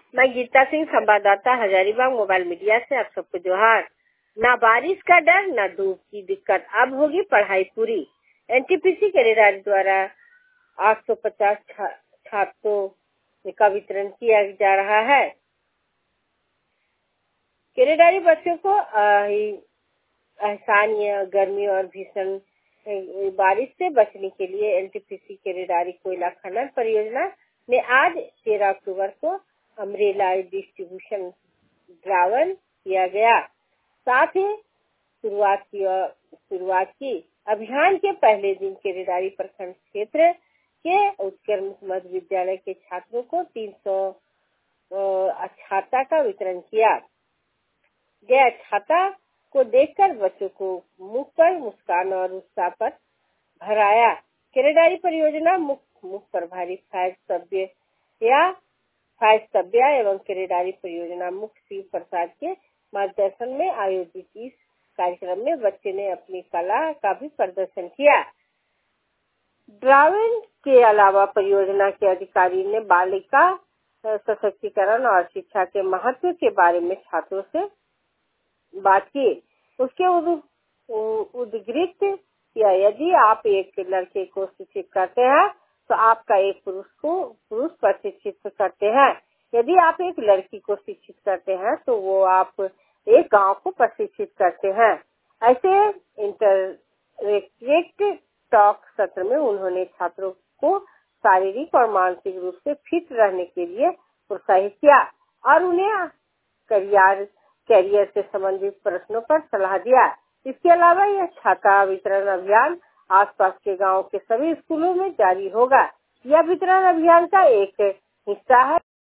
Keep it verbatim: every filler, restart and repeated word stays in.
मैं गीता सिंह, संवाददाता Hazaribagh mobile media से। आप सबको जोहार। ना बारिश का डर, ना धूप की दिक्कत, अब होगी पढ़ाई पूरी। एनटीपीसी केरेडारी द्वारा आठ सौ पचास छात्रों का वितरण किया जा रहा है। केरेडारी बच्चों को असहनीय गर्मी और भीषण बारिश से बचने के लिए एनटीपीसी केरेडारी कोयला खनन परियोजना ने आज तेरह अक्टूबर को अम्ब्रेला डिस्ट्रीब्यूशन ड्रावन किया गया। साथ ही शुरुआत की शुरुआत की अभियान के पहले दिन केरेडारी प्रखंड क्षेत्र के उत्कर्ष मध्य विद्यालय के छात्रों को तीन सौ छाता का वितरण किया गया। छाता को देखकर बच्चों को मुख पर मुस्कान और उत्साह पर भराया। केरेडारी परियोजना मुख्य मुख्य प्रभारी फायज तब्य या फायज तब्या एवं केरेडारी परियोजना मुख्य शिव प्रसाद के मार्गदर्शन में आयोजित इस कार्यक्रम में बच्चे ने अपनी कला का भी प्रदर्शन किया। ड्रावन के अलावा परियोजना के अधिकारी ने बालिका सशक्तिकरण और शिक्षा के महत्व के बारे में छात्रों से बात की। उसके उद्गृत किया, यदि आप एक लड़के को शिक्षित करते हैं तो आपका एक पुरुष को पुरुष प्रशिक्षित करते हैं। यदि आप एक लड़की को शिक्षित करते हैं तो वो आप एक गांव को प्रशिक्षित करते हैं। ऐसे इंटरएक्टिव टॉक सत्र में उन्होंने छात्रों को शारीरिक और मानसिक रूप से फिट रहने के लिए प्रोत्साहित किया और उन्हें करियर कैरियर से संबंधित प्रश्नों पर सलाह दिया। इसके अलावा यह छाता वितरण अभियान आसपास के गांव के सभी स्कूलों में जारी होगा। यह वितरण अभियान का एक हिस्सा है।